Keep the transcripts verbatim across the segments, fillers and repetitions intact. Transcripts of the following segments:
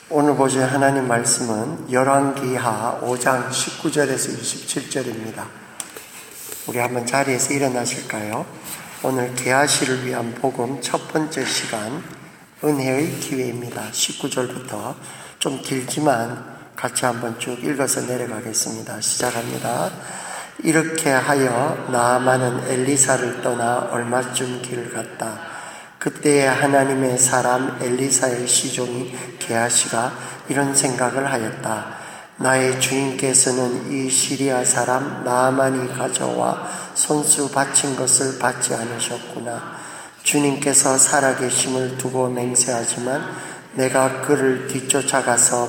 오늘 보실 하나님 말씀은 열왕기하 오 장 십구 절에서 이십칠 절입니다. 우리 한번 자리에서 일어나실까요? 오늘 게하시를 위한 복음 첫 번째 시간 은혜의 기회입니다. 십구 절부터 좀 길지만 같이 한번 쭉 읽어서 내려가겠습니다. 시작합니다. 이렇게 하여 나아만은 엘리사를 떠나 얼마쯤 길 갔다. 그때에 하나님의 사람 엘리사의 시종이 게하시가 이런 생각을 하였다. 나의 주인께서는 이 시리아 사람 나아만이 가져와 손수 바친 것을 받지 않으셨구나. 주님께서 살아계심을 두고 맹세하지만 내가 그를 뒤쫓아가서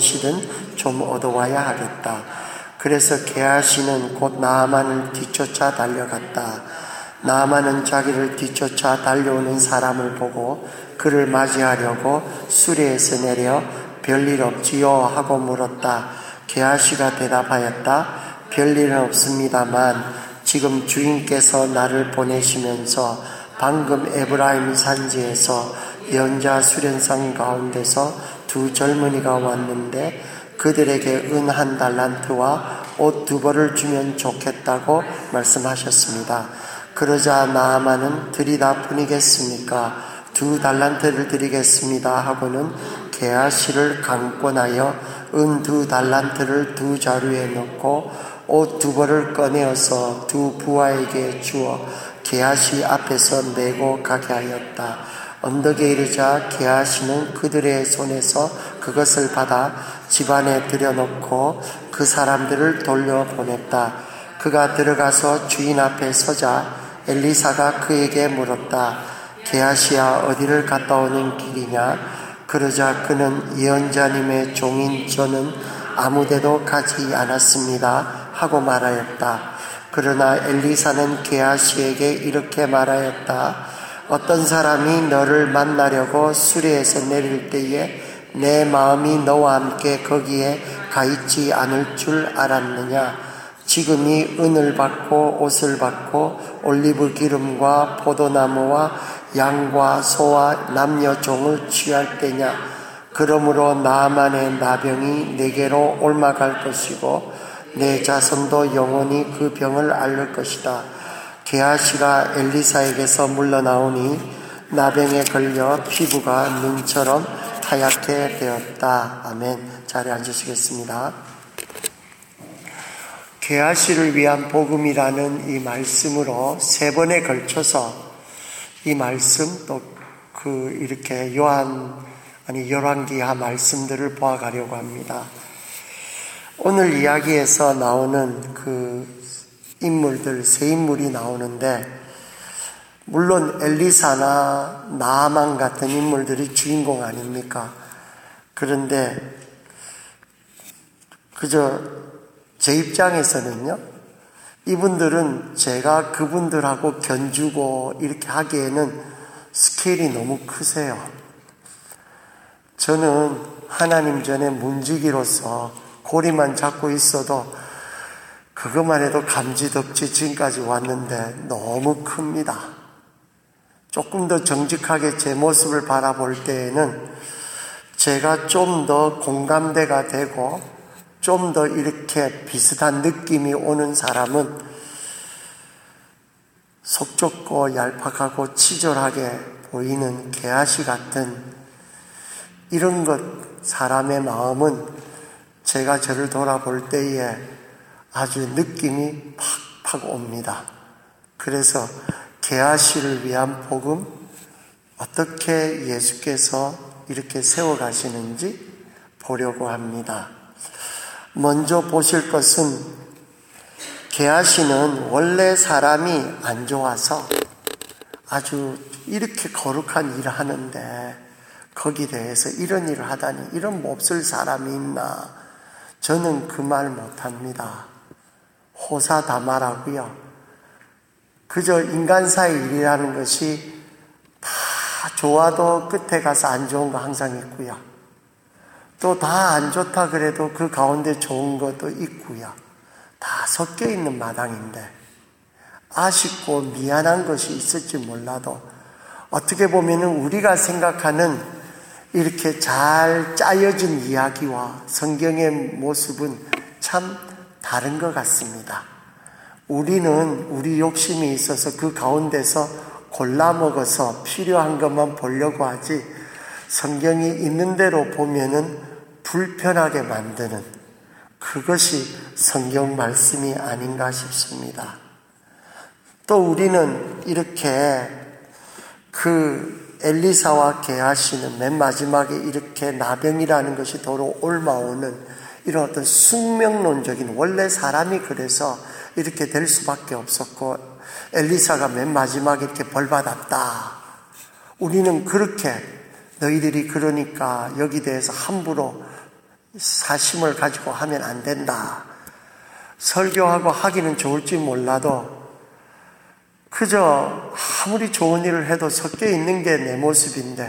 무엇이든 좀 얻어와야 하겠다. 그래서 게하시는 곧 나아만을 뒤쫓아 달려갔다. 나아만은 자기를 뒤쫓아 달려오는 사람을 보고 그를 맞이하려고 수레에서 내려 별일 없지요 하고 물었다. 게하시가 대답하였다. 별일은 없습니다만 지금 주인께서 나를 보내시면서 방금 에브라임 산지에서 예언자 수련상 가운데서 두 젊은이가 왔는데 그들에게 은 한 달란트와 옷 두 벌을 주면 좋겠다고 말씀하셨습니다. 그러자 나아만은 드리다 뿐이겠습니까? 두 달란트를 드리겠습니다 하고는 게하시를 강권하여 은 두 달란트를 두 자루에 넣고 옷 두 벌을 꺼내어서 두 부하에게 주어 게하시 앞에서 메고 가게 하였다. 언덕에 이르자 게하시는 그들의 손에서 그것을 받아 집안에 들여놓고 그 사람들을 돌려보냈다. 그가 들어가서 주인 앞에 서자 엘리사가 그에게 물었다. 게하시야 어디를 갔다 오는 길이냐? 그러자 그는 예언자님의 종인 저는 아무데도 가지 않았습니다 하고 말하였다. 그러나 엘리사는 게하시에게 이렇게 말하였다. 어떤 사람이 너를 만나려고 수레에서 내릴 때에 내 마음이 너와 함께 거기에 가 있지 않을 줄 알았느냐? 지금이 은을 받고 옷을 받고 올리브 기름과 포도나무와 양과 소와 남녀 종을 취할 때냐? 그러므로 나아만의 나병이 내게로 옮아갈 것이고 내 자손도 영원히 그 병을 앓을 것이다. 게하시가 엘리사에게서 물러나오니 나병에 걸려 피부가 눈처럼 하얗게 되었다. 아멘. 자리에 앉으시겠습니다. 게하시를 위한 복음이라는 이 말씀으로 세 번에 걸쳐서 이 말씀 또 그 이렇게 요한 아니 열왕기하 말씀들을 보아가려고 합니다. 오늘 이야기에서 나오는 그 인물들 세 인물이 나오는데 물론 엘리사나 나아만 같은 인물들이 주인공 아닙니까? 그런데 그저 제 입장에서는요, 이분들은 제가 그분들하고 견주고 이렇게 하기에는 스케일이 너무 크세요. 저는 하나님 전에 문지기로서 고리만 잡고 있어도 그것만 해도 감지덕지 지금까지 왔는데 너무 큽니다. 조금 더 정직하게 제 모습을 바라볼 때에는 제가 좀 더 공감대가 되고 좀 더 이렇게 비슷한 느낌이 오는 사람은 속 좁고 얄팍하고 치졸하게 보이는 게하시 같은 이런 것 사람의 마음은 제가 저를 돌아볼 때에 아주 느낌이 팍팍 옵니다. 그래서 게하시를 위한 복음 어떻게 예수께서 이렇게 세워가시는지 보려고 합니다. 먼저 보실 것은 게하시는 원래 사람이 안 좋아서 아주 이렇게 거룩한 일을 하는데 거기에 대해서 이런 일을 하다니 이런 몹쓸 사람이 있나? 저는 그 말 못합니다. 호사다마라고요. 그저 인간사의 일이라는 것이 다 좋아도 끝에 가서 안 좋은 거 항상 있고요. 또 다 안 좋다 그래도 그 가운데 좋은 것도 있고요. 다 섞여 있는 마당인데 아쉽고 미안한 것이 있을지 몰라도 어떻게 보면은 우리가 생각하는 이렇게 잘 짜여진 이야기와 성경의 모습은 참 다른 것 같습니다. 우리는 우리 욕심이 있어서 그 가운데서 골라 먹어서 필요한 것만 보려고 하지, 성경이 있는 대로 보면은 불편하게 만드는 그것이 성경 말씀이 아닌가 싶습니다. 또 우리는 이렇게 그 엘리사와 게하시는 맨 마지막에 이렇게 나병이라는 것이 도로 옮아오는 이런 어떤 숙명론적인, 원래 사람이 그래서 이렇게 될 수밖에 없었고 엘리사가 맨 마지막에 이렇게 벌받았다. 우리는 그렇게 너희들이 그러니까 여기 대해서 함부로 사심을 가지고 하면 안 된다. 설교하고 하기는 좋을지 몰라도 그저 아무리 좋은 일을 해도 섞여 있는 게 내 모습인데,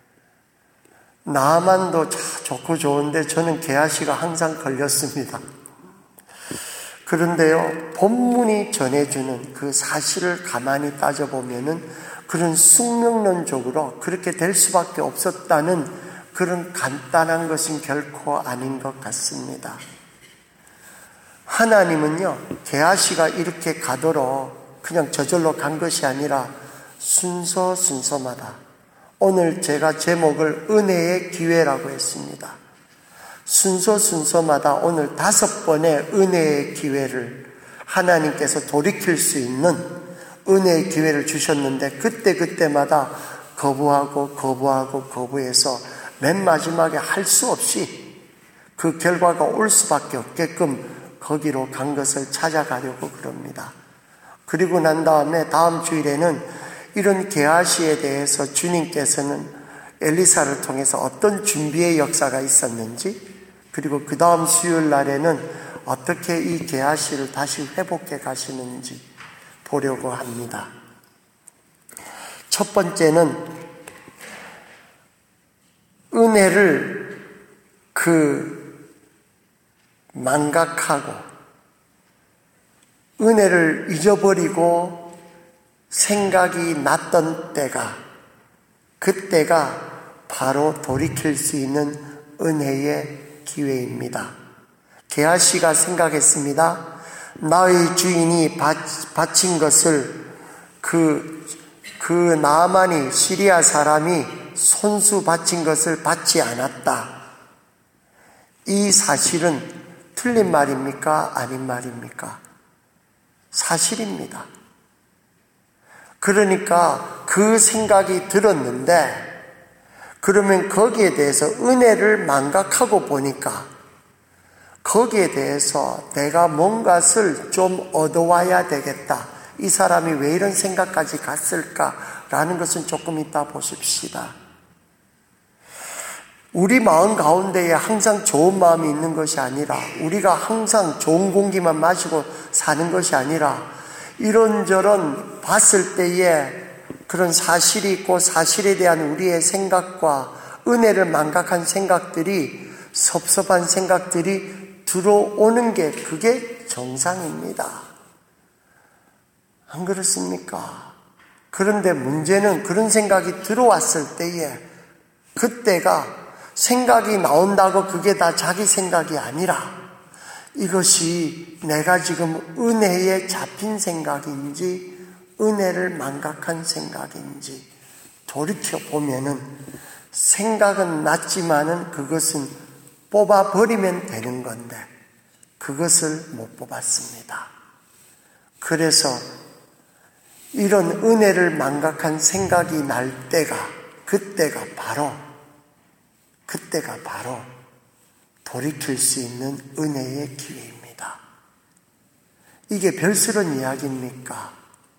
나만도 좋고 좋은데 저는 게하시가 항상 걸렸습니다. 그런데요, 본문이 전해주는 그 사실을 가만히 따져보면은 그런 숙명론적으로 그렇게 될 수밖에 없었다는 그런 간단한 것은 결코 아닌 것 같습니다. 하나님은요, 게하시가 이렇게 가도록 그냥 저절로 간 것이 아니라 순서 순서마다, 오늘 제가 제목을 은혜의 기회라고 했습니다. 순서 순서마다 오늘 다섯 번의 은혜의 기회를 하나님께서 돌이킬 수 있는 은혜의 기회를 주셨는데, 그때그때마다 거부하고 거부하고 거부해서 맨 마지막에 할 수 없이 그 결과가 올 수밖에 없게끔 거기로 간 것을 찾아가려고 그럽니다. 그리고 난 다음에 다음 주일에는 이런 게하시에 대해서 주님께서는 엘리사를 통해서 어떤 준비의 역사가 있었는지, 그리고 그 다음 수요일 날에는 어떻게 이 게하시를 다시 회복해 가시는지 보려고 합니다. 첫 번째는 은혜를 그 망각하고 은혜를 잊어버리고 생각이 났던 때가, 그때가 바로 돌이킬 수 있는 은혜의 기회입니다. 게하시가 생각했습니다. 나의 주인이 바친 것을 그, 그 나만이 시리아 사람이 손수 바친 것을 받지 않았다. 이 사실은 틀린 말입니까? 아닌 말입니까? 사실입니다. 그러니까 그 생각이 들었는데, 그러면 거기에 대해서 은혜를 망각하고 보니까 거기에 대해서 내가 뭔가를 좀 얻어와야 되겠다. 이 사람이 왜 이런 생각까지 갔을까라는 것은 조금 이따 보십시다. 우리 마음 가운데에 항상 좋은 마음이 있는 것이 아니라, 우리가 항상 좋은 공기만 마시고 사는 것이 아니라, 이런저런 봤을 때에 그런 사실이 있고 사실에 대한 우리의 생각과 은혜를 망각한 생각들이, 섭섭한 생각들이 들어오는 게 그게 정상입니다. 안 그렇습니까? 그런데 문제는 그런 생각이 들어왔을 때에 그때가 생각이 나온다고 그게 다 자기 생각이 아니라 이것이 내가 지금 은혜에 잡힌 생각인지 은혜를 망각한 생각인지 돌이켜보면은 생각은 났지만은 그것은 뽑아버리면 되는 건데 그것을 못 뽑았습니다. 그래서 이런 은혜를 망각한 생각이 날 때가, 그때가 바로 그때가 바로 돌이킬 수 있는 은혜의 기회입니다. 이게 별스런 이야기입니까?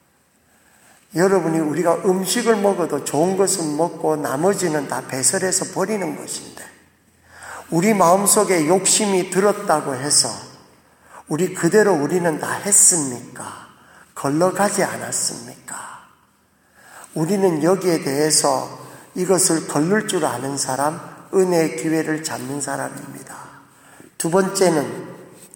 여러분이 우리가 음식을 먹어도 좋은 것은 먹고 나머지는 다 배설해서 버리는 것인데, 우리 마음속에 욕심이 들었다고 해서 우리 그대로 우리는 다 했습니까? 걸러가지 않았습니까? 우리는 여기에 대해서 이것을 걸릴 줄 아는 사람, 은혜의 기회를 잡는 사람입니다. 두 번째는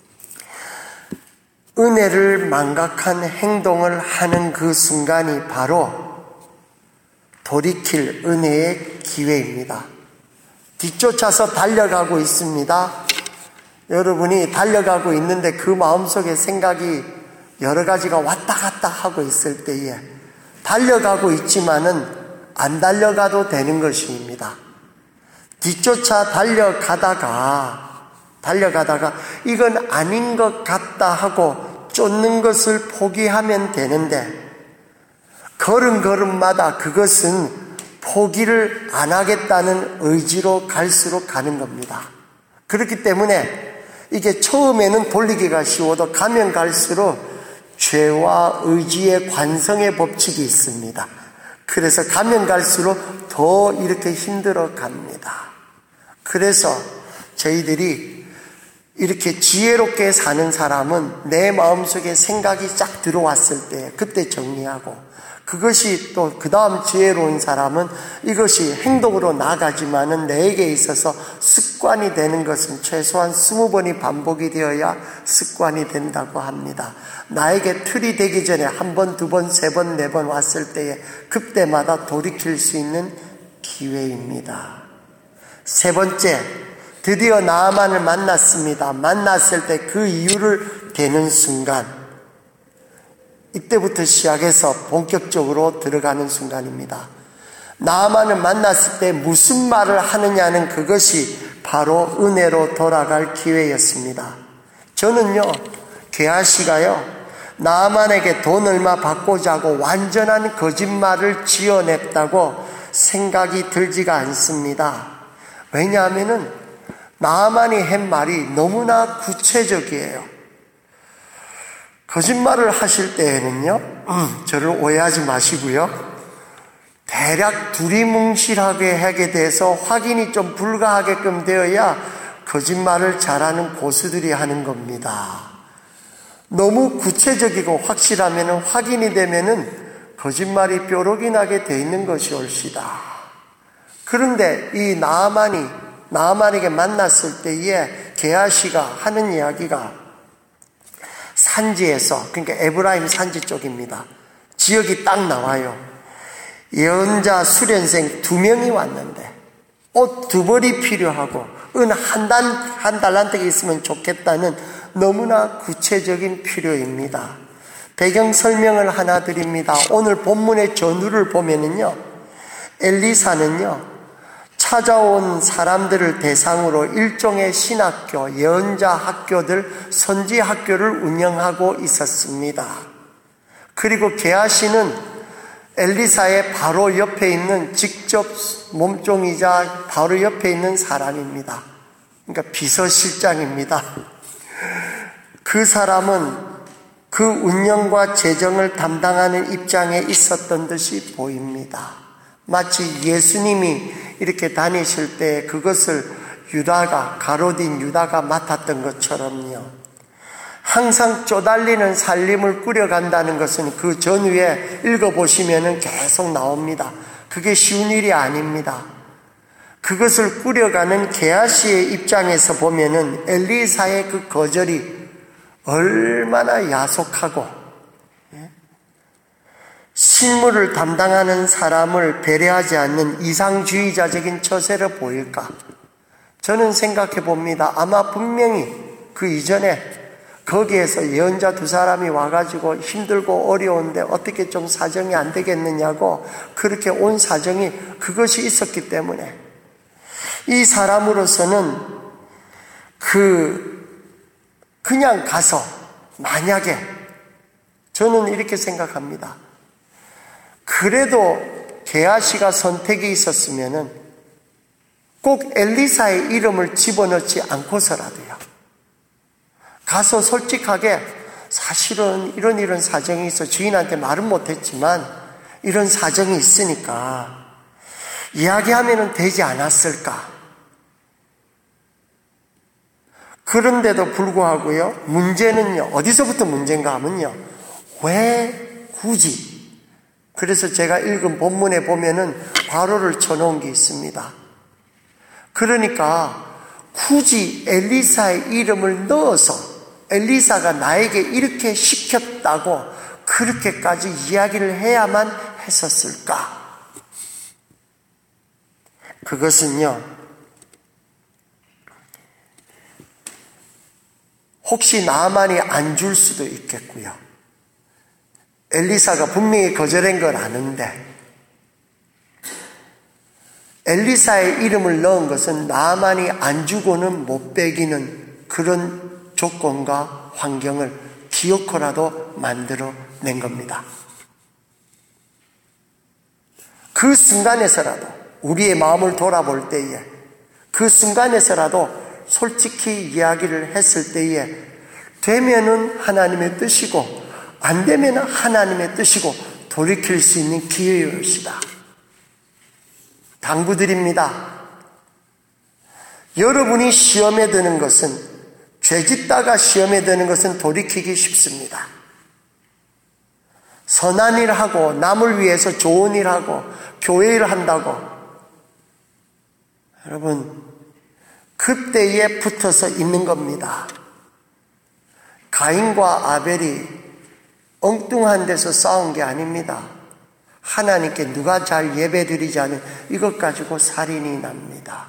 은혜를 망각한 행동을 하는 그 순간이 바로 돌이킬 은혜의 기회입니다. 뒤쫓아서 달려가고 있습니다. 여러분이 달려가고 있는데 그 마음속에 생각이 여러 가지가 왔다 갔다 하고 있을 때에 달려가고 있지만은 안 달려가도 되는 것입니다. 뒤쫓아 달려가다가 달려가다가 이건 아닌 것 같다 하고 쫓는 것을 포기하면 되는데 걸음걸음마다 그것은 포기를 안 하겠다는 의지로 갈수록 가는 겁니다. 그렇기 때문에 이게 처음에는 돌리기가 쉬워도 가면 갈수록 죄와 의지의 관성의 법칙이 있습니다. 그래서 가면 갈수록 더 이렇게 힘들어 갑니다. 그래서 저희들이 이렇게 지혜롭게 사는 사람은 내 마음속에 생각이 쫙 들어왔을 때 그때 정리하고, 그것이 또 그 다음 지혜로운 사람은 이것이 행동으로 나가지만은 내게 있어서 습관이 되는 것은 최소한 스무 번이 반복이 되어야 습관이 된다고 합니다. 나에게 틀이 되기 전에 한 번, 두 번, 세 번, 네 번 왔을 때에 그때마다 돌이킬 수 있는 기회입니다. 세 번째, 드디어 나아만을 만났습니다. 만났을 때 그 이유를 대는 순간, 이때부터 시작해서 본격적으로 들어가는 순간입니다. 나아만을 만났을 때 무슨 말을 하느냐는 그것이 바로 은혜로 돌아갈 기회였습니다. 저는요, 게하시가요, 나아만에게 돈 얼마 받고자 하고 완전한 거짓말을 지어냈다고 생각이 들지가 않습니다. 왜냐하면은 나아만이 한 말이 너무나 구체적이에요. 거짓말을 하실 때에는요, 음, 저를 오해하지 마시고요, 대략 두리뭉실하게 하게 돼서 확인이 좀 불가하게끔 되어야 거짓말을 잘하는 고수들이 하는 겁니다. 너무 구체적이고 확실하면 확인이 되면은 거짓말이 뾰록이 나게 돼 있는 것이 옳시다. 그런데 이 나아만이 나아만에게 만났을 때에 게하시가 하는 이야기가 산지에서, 그러니까 에브라임 산지 쪽입니다. 지역이 딱 나와요. 예언자 수련생 두 명이 왔는데 옷 두 벌이 필요하고 은 한 달, 한 달란트가 있으면 좋겠다는 너무나 구체적인 필요입니다. 배경 설명을 하나 드립니다. 오늘 본문의 전후를 보면은요, 엘리사는요, 찾아온 사람들을 대상으로 일종의 신학교, 예언자 학교들, 선지 학교를 운영하고 있었습니다. 그리고 게하시는 엘리사의 바로 옆에 있는 직접 몸종이자 바로 옆에 있는 사람입니다. 그러니까 비서실장입니다. 그 사람은 그 운영과 재정을 담당하는 입장에 있었던 듯이 보입니다. 마치 예수님이 이렇게 다니실 때 그것을 유다가, 가롯인 유다가 맡았던 것처럼요. 항상 쪼달리는 살림을 꾸려간다는 것은 그 전후에 읽어보시면 계속 나옵니다. 그게 쉬운 일이 아닙니다. 그것을 꾸려가는 게하시의 입장에서 보면은 엘리사의 그 거절이 얼마나 야속하고 실무를 담당하는 사람을 배려하지 않는 이상주의자적인 처세로 보일까? 저는 생각해 봅니다. 아마 분명히 그 이전에 거기에서 예언자 두 사람이 와가지고 힘들고 어려운데 어떻게 좀 사정이 안 되겠느냐고 그렇게 온 사정이 그것이 있었기 때문에 이 사람으로서는 그 그냥 가서 만약에 저는 이렇게 생각합니다. 그래도 게하시가 선택이 있었으면은 꼭 엘리사의 이름을 집어넣지 않고서라도요, 가서 솔직하게 사실은 이런 이런 사정이 있어 주인한테 말은 못했지만 이런 사정이 있으니까 이야기하면 되지 않았을까. 그런데도 불구하고요, 문제는요, 어디서부터 문제인가 하면요, 왜 굳이, 그래서 제가 읽은 본문에 보면은 괄호를 쳐놓은 게 있습니다. 그러니까 굳이 엘리사의 이름을 넣어서 엘리사가 나에게 이렇게 시켰다고 그렇게까지 이야기를 해야만 했었을까? 그것은요, 혹시 나만이 안 줄 수도 있겠고요. 엘리사가 분명히 거절한 걸 아는데 엘리사의 이름을 넣은 것은 나만이 안 주고는 못 빼기는 그런 조건과 환경을 기어코라도 만들어낸 겁니다. 그 순간에서라도 우리의 마음을 돌아볼 때에 그 순간에서라도 솔직히 이야기를 했을 때에 되면은 하나님의 뜻이고 안 되면은 하나님의 뜻이고 돌이킬 수 있는 기회였습니다. 당부드립니다. 여러분이 시험에 드는 것은 죄짓다가 시험에 드는 것은 돌이키기 쉽습니다. 선한 일 하고 남을 위해서 좋은 일 하고 교회 일 한다고 여러분 그때에 붙어서 있는 겁니다. 가인과 아벨이 엉뚱한 데서 싸운 게 아닙니다. 하나님께 누가 잘 예배드리지 않은 이것 가지고 살인이 납니다.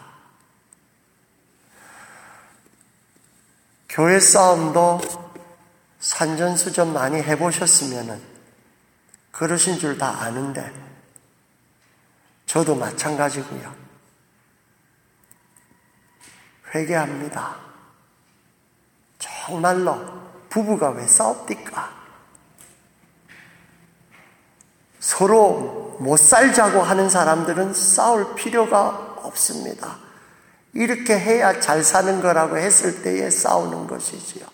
교회 싸움도 산전수전 많이 해보셨으면 그러신 줄 다 아는데 저도 마찬가지고요. 회개합니다. 정말로 부부가 왜 싸웁니까? 서로 못 살자고 하는 사람들은 싸울 필요가 없습니다. 이렇게 해야 잘 사는 거라고 했을 때에 싸우는 것이지요.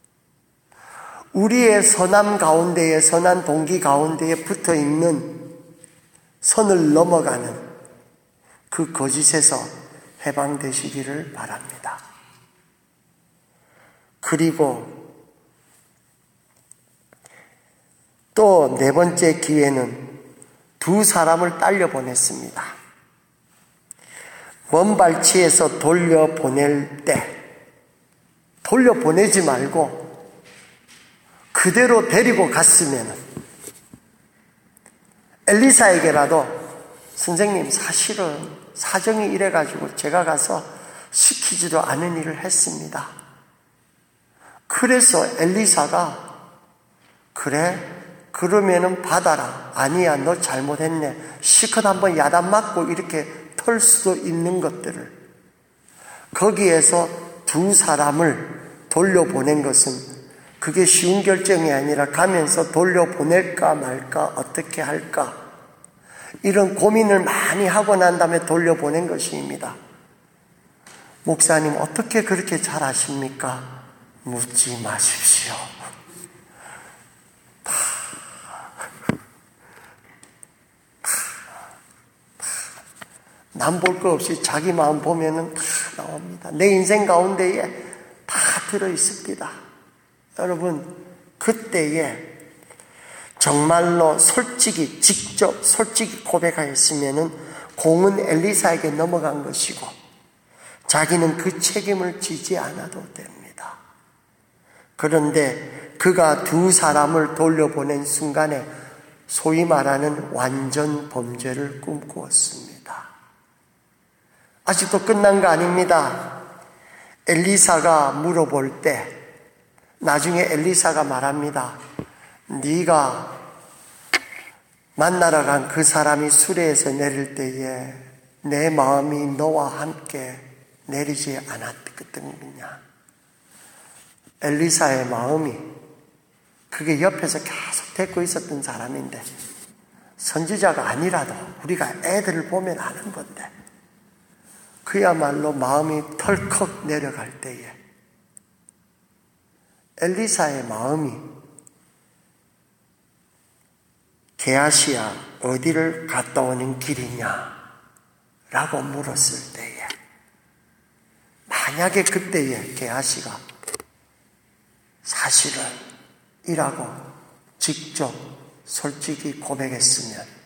우리의 선함 가운데에 선한 동기 가운데에 붙어있는 선을 넘어가는 그 거짓에서 해방되시기를 바랍니다. 그리고 또 네 번째 기회는 두 사람을 딸려 보냈습니다. 먼 발치에서 돌려보낼 때 돌려보내지 말고 그대로 데리고 갔으면 엘리사에게라도 선생님 사실은 사정이 이래가지고 제가 가서 시키지도 않은 일을 했습니다. 그래서 엘리사가 그래? 그러면은 받아라. 아니야, 너 잘못했네. 실컷 한번 야단 맞고 이렇게 털 수도 있는 것들을 거기에서 두 사람을 돌려보낸 것은 그게 쉬운 결정이 아니라 가면서 돌려보낼까 말까 어떻게 할까 이런 고민을 많이 하고 난 다음에 돌려보낸 것입니다. 목사님 어떻게 그렇게 잘 아십니까? 묻지 마십시오. 남 볼 거 없이 자기 마음 보면은 다 나옵니다. 내 인생 가운데에 다 들어있습니다. 여러분, 그때에 정말로 솔직히, 직접 솔직히 고백하였으면은 공은 엘리사에게 넘어간 것이고, 자기는 그 책임을 지지 않아도 됩니다. 그런데 그가 두 사람을 돌려보낸 순간에 소위 말하는 완전 범죄를 꿈꾸었습니다. 아직도 끝난 거 아닙니다. 엘리사가 물어볼 때 나중에 엘리사가 말합니다. 네가 만나러 간 그 사람이 수레에서 내릴 때에 내 마음이 너와 함께 내리지 않았거든요. 엘리사의 마음이 그게 옆에서 계속 데리고 있었던 사람인데 선지자가 아니라도 우리가 애들을 보면 아는 건데 그야말로 마음이 털컥 내려갈 때에 엘리사의 마음이 게하시야 어디를 갔다 오는 길이냐 라고 물었을 때에 만약에 그때에 게하시가 사실은 이라고 직접 솔직히 고백했으면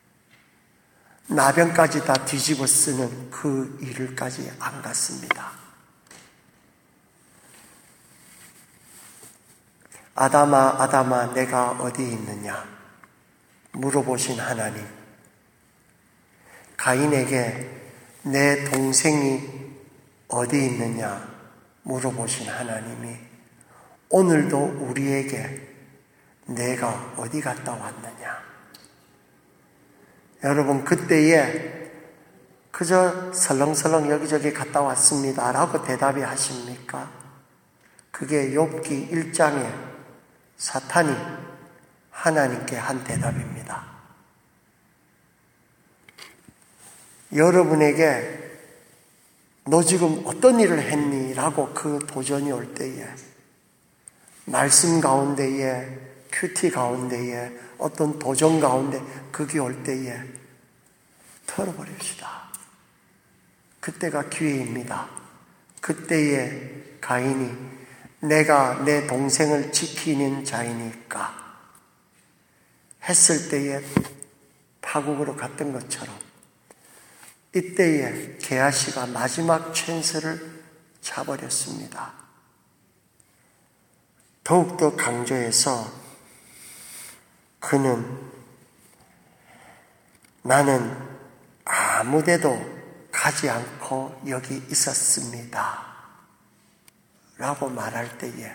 나병까지 다 뒤집어 쓰는 그 일을까지 안 갔습니다. 아담아 아담아 내가 어디 있느냐 물어보신 하나님, 가인에게 내 동생이 어디 있느냐 물어보신 하나님이 오늘도 우리에게 내가 어디 갔다 왔느냐? 여러분, 그때에 그저 설렁설렁 여기저기 갔다 왔습니다 라고 대답이 하십니까? 그게 욥기 일 장에 사탄이 하나님께 한 대답입니다. 여러분에게 너 지금 어떤 일을 했니? 라고 그 도전이 올 때에 말씀 가운데에 큐티 가운데에 어떤 도전 가운데 그게 올 때에 털어버립시다. 그때가 기회입니다. 그때에 가인이 내가 내 동생을 지키는 자이니까 했을 때에 파국으로 갔던 것처럼 이때에 게하시가 마지막 찬스를 차버렸습니다. 더욱더 강조해서 그는 나는 아무데도 가지 않고 여기 있었습니다 라고 말할 때에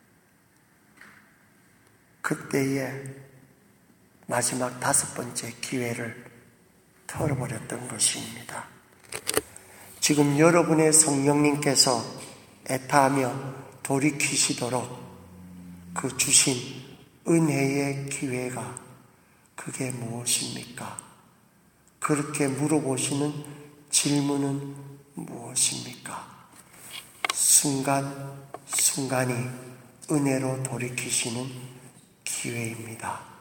그때에 마지막 다섯 번째 기회를 털어버렸던 것입니다. 지금 여러분의 성령님께서 애타하며 돌이키시도록 그 주신 은혜의 기회가 그게 무엇입니까? 그렇게 물어보시는 질문은 무엇입니까? 순간 순간이 은혜로 돌이키시는 기회입니다.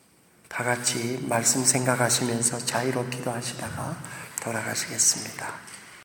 다 같이 말씀 생각하시면서 자유로 기도하시다가 돌아가시겠습니다.